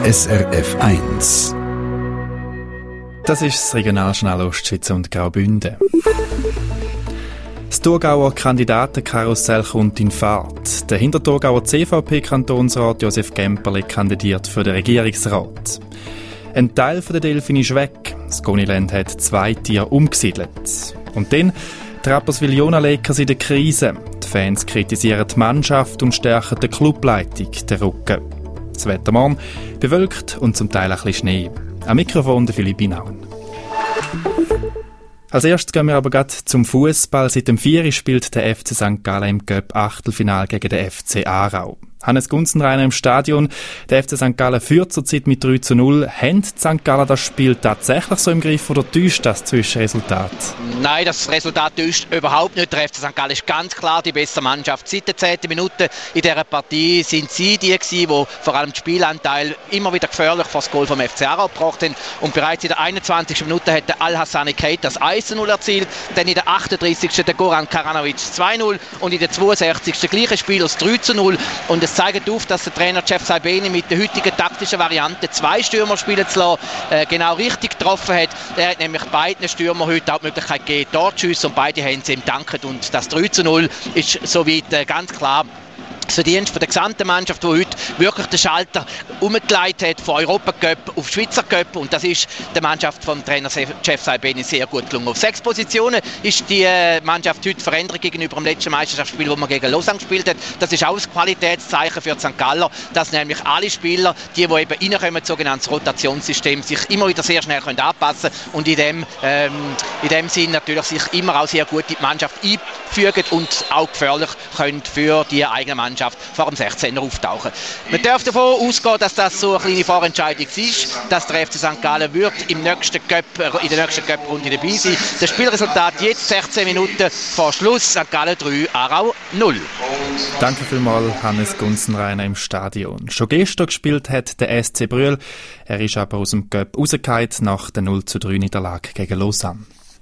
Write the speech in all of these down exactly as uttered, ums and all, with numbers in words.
S R F eins. Das ist das Regionaljournal Ostschweiz und Graubünden. Das Thurgauer Kandidatenkarussell kommt in Fahrt. Der Hinterthurgauer C V P-Kantonsrat Josef Gemperle kandidiert für den Regierungsrat. Ein Teil der Delfin ist weg. Das Goniland hat zwei Tiere umgesiedelt. Und dann die Rapperswil-Jona-Lakers in der Krise. Die Fans kritisieren die Mannschaft und stärken der Clubleitung den Rücken. Das Wetter morgen bewölkt und zum Teil ein bisschen Schnee. Am Mikrofon der Philipp Inauen. Als erstes gehen wir aber gerade zum Fußball. Seit dem Vieri spielt der F C Sankt Gallen im Göpp-Achtelfinal gegen den F C Aarau. Hannes Gunzenreiner im Stadion. Der F C Sankt Gallen führt zurzeit mit drei zu null. Haben die Sankt Gallen das Spiel tatsächlich so im Griff oder täuscht das Zwischenresultat? Nein, das Resultat täuscht überhaupt nicht. Der F C Sankt Gallen ist ganz klar die bessere Mannschaft. Seit der zehnten Minute in dieser Partie sind sie die gewesen, die vor allem den Spielanteil immer wieder gefährlich vor das Goal vom F C Aarau gebracht haben. Und bereits in der einundzwanzigsten Minute hat der Al-Hassani Keita das eins zu null erzielt. Dann in der achtunddreißigsten der Goran Karanovic zwei zu null und in der zweiundsechzigsten gleiche Spiel das drei zu null. Und es zeigt auf, dass der Trainer Jeff Saibeni mit der heutigen taktischen Variante zwei Stürmer spielen zu lassen, äh, genau richtig getroffen hat. Er hat nämlich beiden Stürmer heute auch die Möglichkeit gegeben, dort zu schiessen und beide haben sie ihm danken. Und das drei zu null ist soweit äh, ganz klar das Verdienst von der gesamten Mannschaft, die heute wirklich den Schalter umgeleitet hat von Europacup auf Schweizer Cup, und das ist der Mannschaft vom Trainer Jeff Saibeni sehr gut gelungen. Auf sechs Positionen ist die Mannschaft heute verändert gegenüber dem letzten Meisterschaftsspiel, das man gegen Lausanne gespielt hat. Das ist auch ein Qualitätszeichen für die Sankt Galler, dass nämlich alle Spieler, die, die eben reinkommen, sogenanntes Rotationssystem, sich immer wieder sehr schnell können anpassen und in dem, ähm, in dem Sinn natürlich sich immer auch sehr gut in die Mannschaft einfügen und auch gefährlich können für die eigene Mannschaft vor dem sechzehner auftauchen. Man darf davon ausgehen, dass das so eine kleine Vorentscheidung ist, dass der F C Sankt Gallen wird im nächsten Cup, in der nächsten Cup-Runde dabei sein. Das Spielresultat jetzt sechzehn Minuten vor Schluss, Sankt Gallen drei, Aarau null. Danke vielmals, Hannes Gunzenreiner im Stadion. Schon gestern gespielt hat der S C Brühl. Er ist aber aus dem Cup rausgefallen nach der null zu drei Niederlage gegen Lausanne.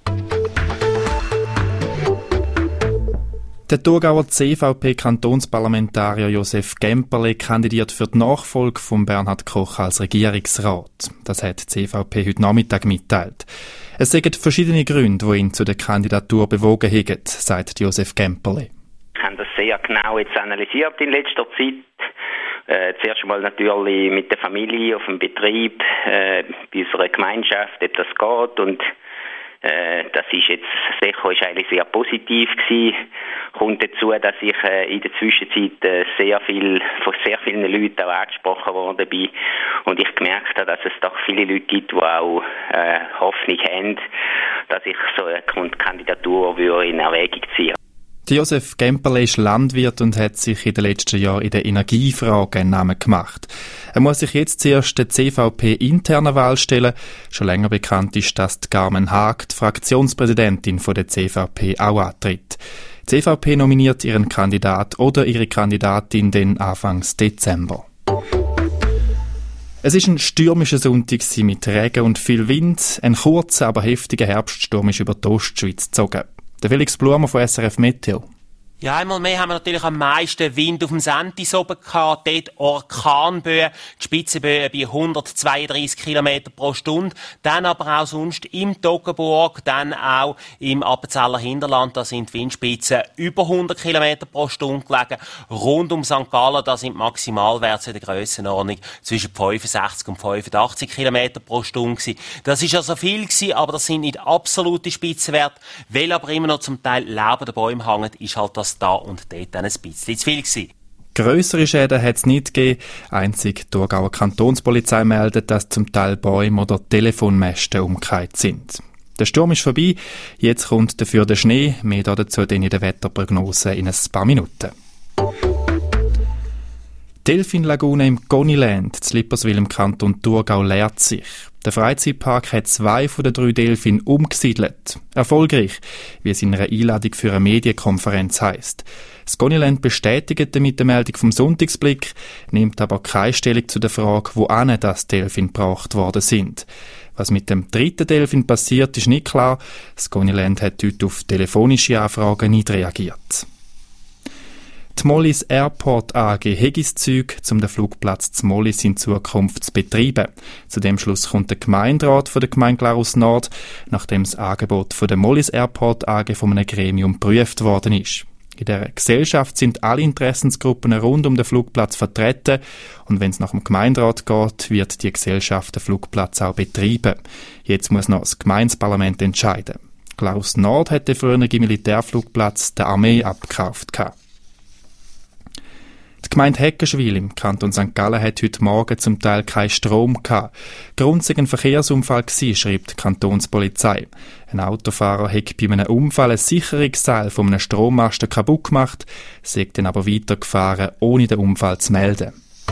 Der Thurgauer C V P-Kantonsparlamentarier Josef Gemperle kandidiert für die Nachfolge von Bernhard Koch als Regierungsrat. Das hat die C V P heute Nachmittag mitteilt. Es sind verschiedene Gründe, die ihn zu der Kandidatur bewogen haben, sagt Josef Gemperle. Wir haben das sehr genau jetzt analysiert in letzter Zeit. Äh, zuerst einmal natürlich mit der Familie auf dem Betrieb, äh, bei unserer Gemeinschaft, ob das geht, und äh, das ist jetzt, das Echo ist eigentlich sehr positiv gewesen. Kommt dazu, dass ich äh, in der Zwischenzeit äh, sehr viel, von sehr vielen Leuten auch angesprochen worden bin und ich gemerkt habe, dass es doch viele Leute gibt, die auch äh, Hoffnung haben, dass ich so eine Kandidatur würde in Erwägung ziehen. Josef Gemperle ist Landwirt und hat sich in den letzten Jahren in der Energiefrage einen Namen gemacht. Er muss sich jetzt zuerst der C V P-internen Wahl stellen. Schon länger bekannt ist, dass die Carmen Haag, die Fraktionspräsidentin von der C V P, auch antritt. Die C V P nominiert ihren Kandidat oder ihre Kandidatin den Anfangs Dezember. Es ist ein stürmischer Sonntag mit Regen und viel Wind. Ein kurzer, aber heftiger Herbststurm ist über die Ostschweiz gezogen. Der Felix Blumer von S R F Meteo. Ja, einmal mehr haben wir natürlich am meisten Wind auf dem Sentis oben gehabt, dort Orkanböen, die Spitzenböen bei hundertzweiunddreissig Kilometer pro Stunde, dann aber auch sonst im Toggenburg, dann auch im Appenzeller Hinterland, da sind die Windspitzen über hundert Kilometer pro Stunde gelegen, rund um Sankt Gallen, da sind Maximalwerte in der Grössenordnung zwischen fünfundsechzig und fünfundachtzig Kilometer pro Stunde gewesen. Das ist also viel gewesen, aber das sind nicht absolute Spitzenwerte, weil aber immer noch zum Teil lebende Bäume hängen, ist halt das da und dort ein bisschen zu viel gewesen. Grössere Schäden hat es nicht gegeben. Einzig die Thurgauer Kantonspolizei meldet, dass zum Teil Bäume oder Telefonmasten umgekehrt sind. Der Sturm ist vorbei, jetzt kommt dafür der Schnee. Mehr dazu in der Wetterprognose in ein paar Minuten. Die Delfinlagune im Goniland, in Lipperswil im Kanton Thurgau, leert sich. Der Freizeitpark hat zwei von den drei Delfinen umgesiedelt. Erfolgreich, wie es in einer Einladung für eine Medienkonferenz heisst. Das Goniland bestätigt damit die Meldung vom Sonntagsblick, nimmt aber keine Stellung zu der Frage, wohin das Delfin gebracht worden sind. Was mit dem dritten Delfin passiert, ist nicht klar. Das Goniland hat heute auf telefonische Anfragen nicht reagiert. Die Mollis Airport A G hat das Zeug, um den Flugplatz zu Mollis in Zukunft zu betreiben. Zu dem Schluss kommt der Gemeinderat von der Gemeinde Glarus Nord, nachdem das Angebot von der Mollis Airport A G von einem Gremium geprüft worden ist. In der Gesellschaft sind alle Interessensgruppen rund um den Flugplatz vertreten und wenn es nach dem Gemeinderat geht, wird die Gesellschaft den Flugplatz auch betreiben. Jetzt muss noch das Gemeindeparlament entscheiden. Glarus Nord hat den früheren Militärflugplatz der Armee abgekauft. Die Gemeinde Heckenschwil im Kanton Sankt Gallen hat heute Morgen zum Teil keinen Strom gehabt. Grund sei ein Verkehrsunfall gewesen, schreibt die Kantonspolizei. Ein Autofahrer hat bei einem Unfall ein Sicherungsseil von einem Strommasten kaputt gemacht, sei dann aber weitergefahren, ohne den Unfall zu melden.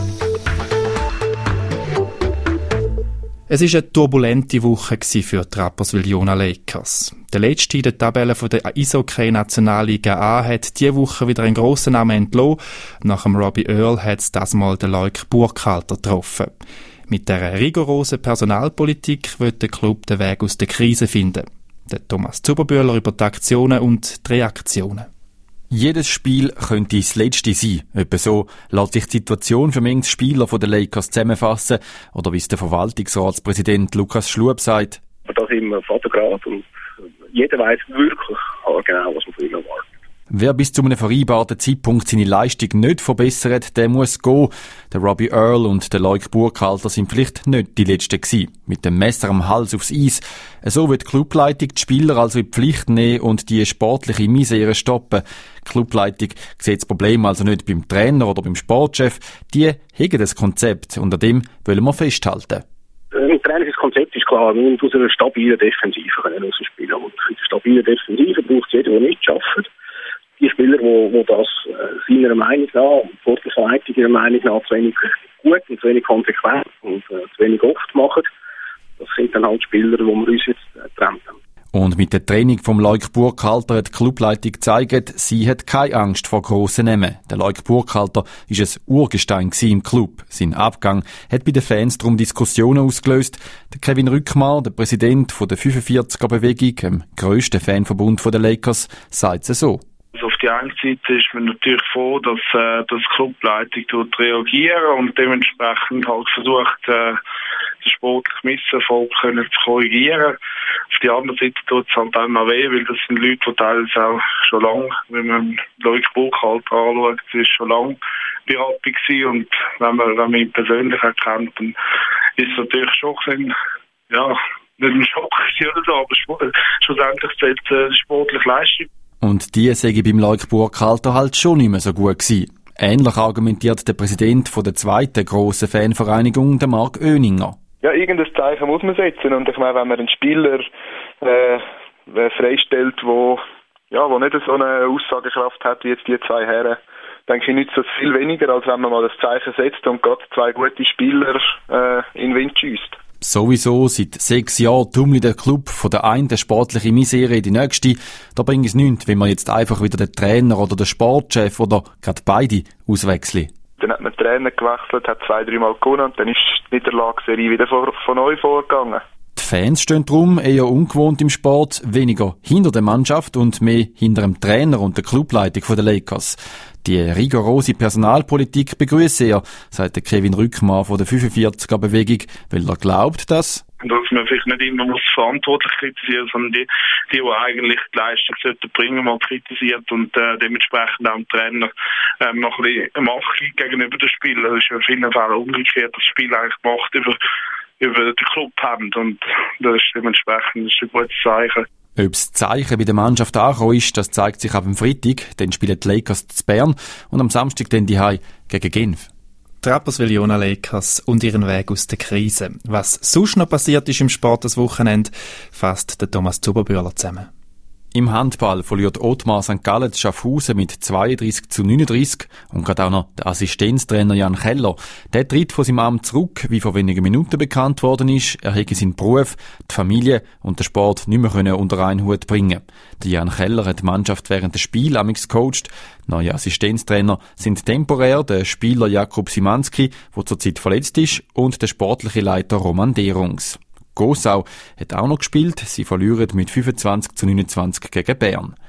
Es war eine turbulente Woche für die Rapperswil-Jona Lakers. Der letzte in der Tabelle der Eishockey-Nationalliga A hat diese Woche wieder einen grossen Namen entlassen. Nach dem Robbie Earl hat es das Mal den Leuk Burkhalter getroffen. Mit dieser rigorosen Personalpolitik will der Club den Weg aus der Krise finden. Der Thomas Zuberbühler über die Aktionen und die Reaktionen. Jedes Spiel könnte das letzte sein. Etwa so lässt sich die Situation für manche Spieler der Lakers zusammenfassen. Oder wie es der Verwaltungsratspräsident Lukas Schlueb sagt. Da sind wir Vatergrad und jeder weiss wirklich genau, was man von ihm erwartet. Wer bis zu einem vereinbarten Zeitpunkt seine Leistung nicht verbessert, der muss gehen. Der Robbie Earl und der Leuk Burkhalter sind vielleicht nicht die Letzten gewesen. Mit dem Messer am Hals aufs Eis. So wird die Clubleitung die Spieler also in die Pflicht nehmen und die sportliche Misere stoppen. Die Clubleitung sieht das Problem also nicht beim Trainer oder beim Sportchef. Die haben das Konzept und an dem wollen wir festhalten. Im Training das Konzept ist klar, wir müssen aus einer stabilen Defensive rausspielen. Und in der stabilen Defensive braucht es jeden, der nicht schafft. Die Spieler, die, die das äh, seiner Meinung nach, vor der Verteidigung ihrer Meinung nach zu wenig gut und zu wenig konsequent und äh, zu wenig oft machen, das sind dann halt Spieler, die wir uns jetzt äh, getrennt haben. Und mit der Training vom Leuk Burkhalter hat die Clubleitung gezeigt, sie hat keine Angst vor grossen Namen. Der Leuk Burkhalter ist ein Urgestein im Club. Sein Abgang hat bei den Fans darum Diskussionen ausgelöst. Der Kevin Rückmar, der Präsident der fünfundvierziger-Bewegung, dem grössten Fanverbund der Lakers, sagt es so. Also auf die eine Seite ist man natürlich froh, dass äh, das Clubleitung reagieren und dementsprechend halt versucht, äh, den sportlichen Misserfolg können zu korrigieren. Auf die andere Seite tut es halt auch noch weh, weil das sind Leute, die teilweise auch schon lange, wenn man Leuk Burkhalter anschaut, ist schon lange bei Rappi gewesen und wenn man, wenn man ihn persönlich erkennt, dann ist es natürlich schon ein, ja, nicht ein Schock oder so, aber schlussendlich zählt äh, die sportliche Leistung. Und die sei beim Leuk Burkhalter halt schon nicht mehr so gut gewesen. Ähnlich argumentiert der Präsident von der zweiten grossen Fanvereinigung, der Marc Oeninger. Ja, irgendein Zeichen muss man setzen. Und ich meine, wenn man einen Spieler äh, freistellt, wo, ja, wo nicht so eine Aussagekraft hat wie jetzt die zwei Herren, denke ich, nützt das viel weniger, als wenn man mal das Zeichen setzt und gerade zwei gute Spieler äh, in den Wind schiesst. Sowieso, seit sechs Jahren tummelt der Club von der einen der sportliche Misere in die nächste. Da bringt es nichts, wenn man jetzt einfach wieder den Trainer oder den Sportchef oder gerade beide auswechseln. Dann hat man den Trainer gewechselt, hat zwei, dreimal gewonnen und dann ist die Niederlageserie wieder von, von neu vorgegangen. Die Fans stehen darum eher ungewohnt im Sport, weniger hinter der Mannschaft und mehr hinter dem Trainer und der Clubleitung der Lakers. Die rigorose Personalpolitik begrüße er, sagt der Kevin Rückmar von der fünfundvierziger-Bewegung, weil er glaubt, dass dass man vielleicht nicht immer muss verantwortlich kritisieren, sondern die, die, die eigentlich die Leistung sollten bringen, mal kritisiert und äh, dementsprechend auch dem Trainer ähm, noch ein bisschen Macht gegenüber den Spielern. Das ist in vielen Fällen umgekehrt, dass das Spiel eigentlich Macht über, über den Club haben und das ist dementsprechend ein gutes Zeichen. Ob das Zeichen bei der Mannschaft angekommen ist, das zeigt sich ab dem Freitag. Dann spielen die Lakers zu Bern und am Samstag dann die Hause gegen Genf. Die Rapperswil-Jona Lakers und ihren Weg aus der Krise. Was sonst noch passiert ist im Sport das Wochenende, fasst der Thomas Zuberbühler zusammen. Im Handball verliert Ottmar Sankt Gallen Schaffhausen mit zweiunddreissig zu neununddreissig und gerade auch noch der Assistenztrainer Jan Keller. Der tritt von seinem Amt zurück, wie vor wenigen Minuten bekannt worden ist. Er hätte seinen Beruf, die Familie und den Sport nicht mehr unter einen Hut bringen. Der Jan Keller hat die Mannschaft während des Spiels amigs gecoacht. Neue Assistenztrainer sind temporär der Spieler Jakub Simanski, der zurzeit verletzt ist, und der sportliche Leiter Roman Derungs. Gossau hat auch noch gespielt. Sie verlieren mit fünfundzwanzig zu neunundzwanzig gegen Bern.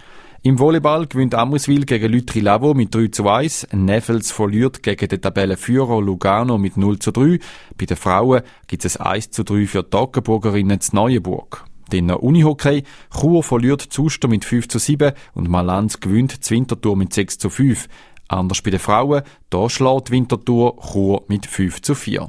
Im Volleyball gewinnt Amriswil gegen Lütri-Lavo mit drei zu eins. Neffels verliert gegen den Tabellenführer Lugano mit null zu drei. Bei den Frauen gibt es ein eins zu drei für die Toggenburgerinnen zu Neuenburg. Dann Unihockey. Chur verliert Zuster mit fünf zu sieben und Malanz gewinnt die Winterthur mit sechs zu fünf. Anders bei den Frauen. Da schlägt Winterthur Chur mit fünf zu vier.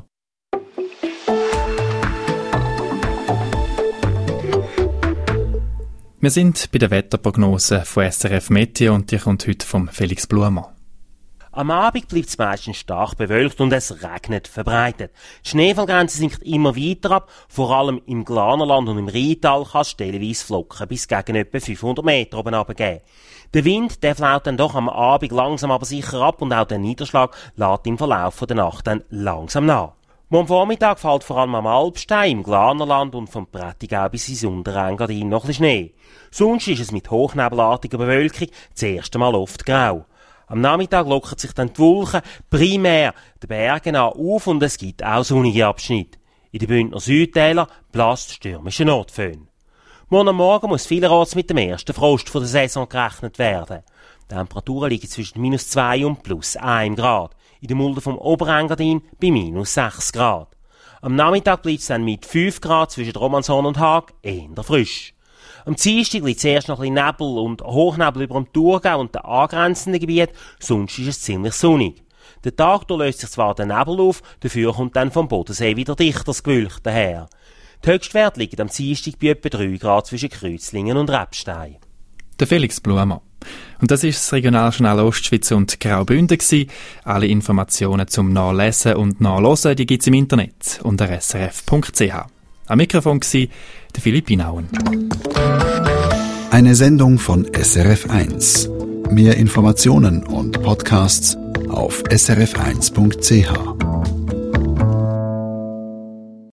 Wir sind bei der Wetterprognose von S R F Meteo und die kommt heute vom Felix Blumer. Am Abend bleibt es meistens stark bewölkt und es regnet verbreitet. Die Schneefallgrenze sinkt immer weiter ab, vor allem im Glanerland und im Rheintal kann es stellenweise Flocken bis gegen etwa fünfhundert Meter oben runtergeben. Der Wind, der flaut dann doch am Abend langsam aber sicher ab und auch der Niederschlag lässt im Verlauf der Nacht dann langsam nach. Am Vormittag fällt vor allem am Alpstein, im Glanerland und vom Prättigau bis ins Unterengadin noch ein bisschen Schnee. Sonst ist es mit hochnebelartiger Bewölkung das erste Mal oft grau. Am Nachmittag lockern sich dann die Wolken primär den Bergen an auf und es gibt auch sonnige Abschnitte. In den Bündner Südtälern bläst stürmische Nordföhn. Morgen am Morgen muss vielerorts mit dem ersten Frost der Saison gerechnet werden. Die Temperaturen liegen zwischen minus zwei und plus ein Grad. In der Mulde vom Oberengadin bei minus sechs Grad. Am Nachmittag bleibt es dann mit fünf Grad zwischen Romanshorn und Haag eher frisch. Am Dienstag liegt zuerst noch ein bisschen Nebel und Hochnebel über dem Thurgau und den angrenzenden Gebieten, sonst ist es ziemlich sonnig. Der Tag da löst sich zwar der Nebel auf, dafür kommt dann vom Bodensee wieder dichteres Gewölk daher. Die Höchstwerte liegen am Dienstag bei etwa drei Grad zwischen Kreuzlingen und Rebstein. Der Felix Blumer. Und das ist das Regionaljournal Ostschweiz und Graubünden gewesen. Alle Informationen zum Nachlesen und Nachhören, die gibt's im Internet unter s r f punkt c h. Am Mikrofon war der Philipp Inauen. Eine Sendung von S R F eins. Mehr Informationen und Podcasts auf s r f eins punkt c h.